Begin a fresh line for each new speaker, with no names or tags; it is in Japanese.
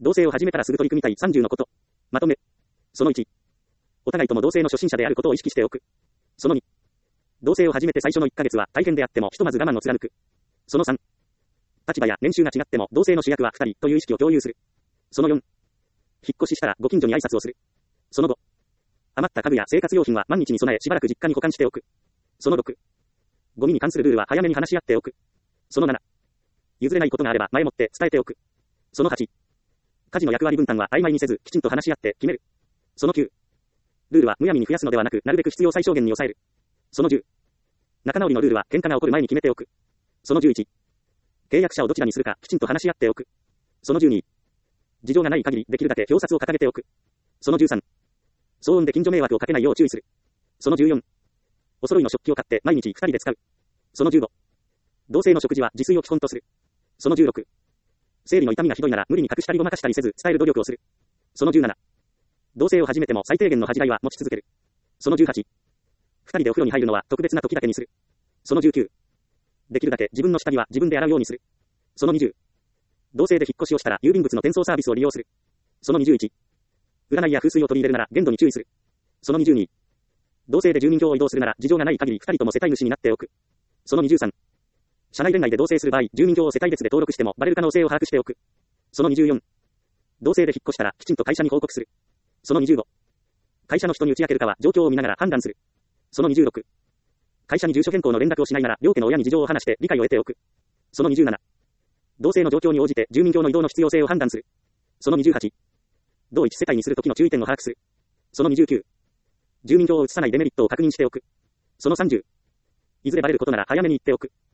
同棲を始めたらすぐ取り組みたい30のこと。まとめ。その1。お互いとも同棲の初心者であることを意識しておく。その2。同棲を始めて最初の1ヶ月は大変であってもひとまず我慢を貫く。その3。立場や年収が違っても同棲の主役は2人という意識を共有する。その4。引っ越ししたらご近所に挨拶をする。その5。余った家具や生活用品は万日に備えしばらく実家に保管しておく。その6。ゴミに関するルールは早めに話し合っておく。その7。譲れないことがあれば前もって伝えておく。その8。家事の役割分担は曖昧にせずきちんと話し合って決める。その9。ルールはむやみに増やすのではなくなるべく必要最小限に抑える。その10。仲直りのルールは喧嘩が起こる前に決めておく。その11。契約者をどちらにするかきちんと話し合っておく。その12。事情がない限りできるだけ表札を掲げておく。その13。騒音で近所迷惑をかけないよう注意する。その14。お揃いの食器を買って毎日2人で使う。その15。同性の食事は自炊を基本とする。その16。生理の痛みがひどいなら無理に隠したりごまかしたりせず伝える努力をする。その17。同性を始めても最低限の恥じらいは持ち続ける。その18。2人でお風呂に入るのは特別な時だけにする。その19。できるだけ自分の下着は自分で洗うようにする。その20。同性で引っ越しをしたら郵便物の転送サービスを利用する。その21。占いや風水を取り入れるなら限度に注意する。その22。同性で住民票を移動するなら事情がない限り2人とも世帯主になっておく。その23。社内恋愛で同棲する場合、住民票を世帯別で登録してもバレる可能性を把握しておく。その24。同棲で引っ越したらきちんと会社に報告する。その25。会社の人に打ち明けるかは状況を見ながら判断する。その26。会社に住所変更の連絡をしないなら両家の親に事情を話して理解を得ておく。その27。同棲の状況に応じて住民票の移動の必要性を判断する。その28。同一世帯にするときの注意点を把握する。その29。住民票を移さないデメリットを確認しておく。その30。いずれバレることなら早めに言っておく。